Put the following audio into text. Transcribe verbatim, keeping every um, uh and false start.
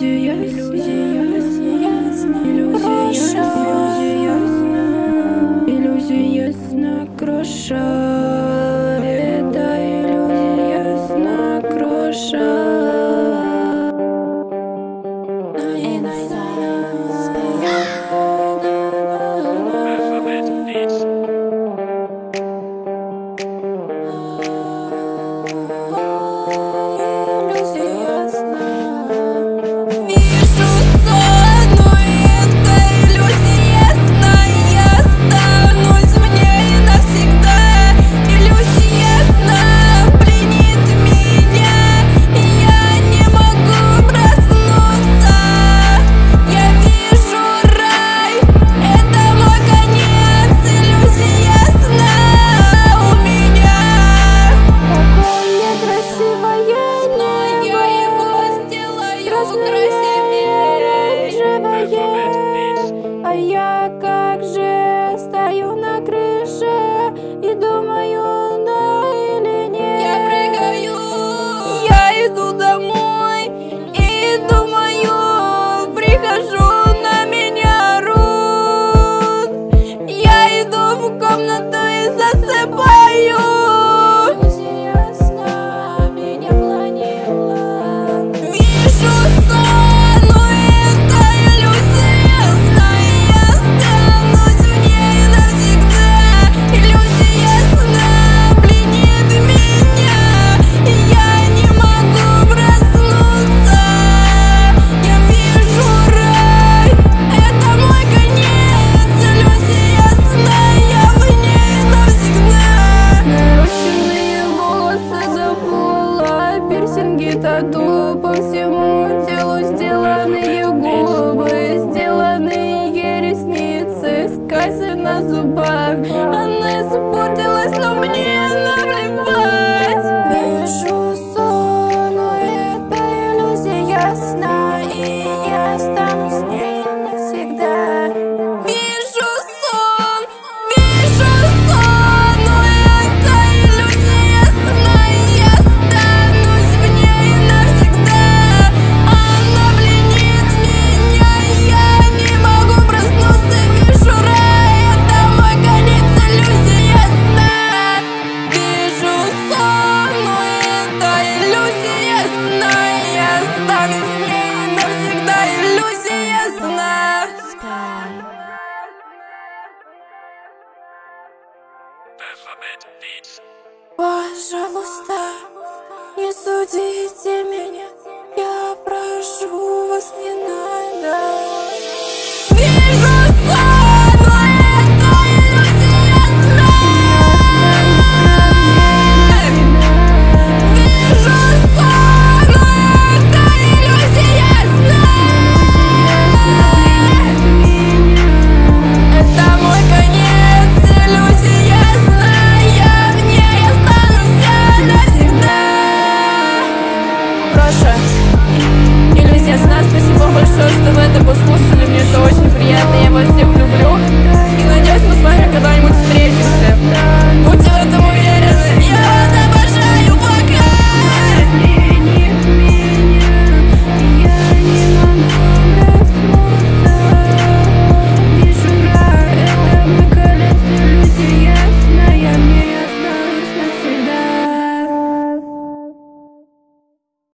Иллюзия, иллюзия, иллюзия, иллюзия сна кроша. Это иллюзия сна кроша. А я как же стою на крыше и думаю, да или нет. Я прыгаю, я иду домой и думаю, прихожу, на меня орут. Я иду в комнату и засыпаю. иллюзия сна меня планила. Вижу сон, но это иллюзия сна, и я останусь в ней навсегда. Иллюзия сна пленит меня, и я не могу проснуться. Я вижу рай, это мой конец. Иллюзия сна, я в ней навсегда. Нарощенные волосы до пола, пирсинги, тату по всему телу, сделанные губы, сделанные ресницы, сказы на зубах. Она испортилась, но мне наплевать. Вижу сон, но это иллюзия сна, и я останусь с ней навсегда. Вижу сон, вижу сон, но это иллюзия сна, и я останусь в ней навсегда. Она пленит меня, я не могу проснуться. Вижу рай, это мой конец. Иллюзия сна. Вижу сон, но это иллюзия сна, и я останусь в ней навсегда. Иллюзия сна. Пожалуйста, не судите меня, я прошу вас, не надо. Вижу сон, но это иллюзия сна. Вижу сон, но это иллюзия сна. Это мой конец. Иллюзия сна, я в ней останусь навсегда. Проша, иллюзия сна, спасибо большое, что вы это послушали. Мне это очень приятно, я вас всех люблю.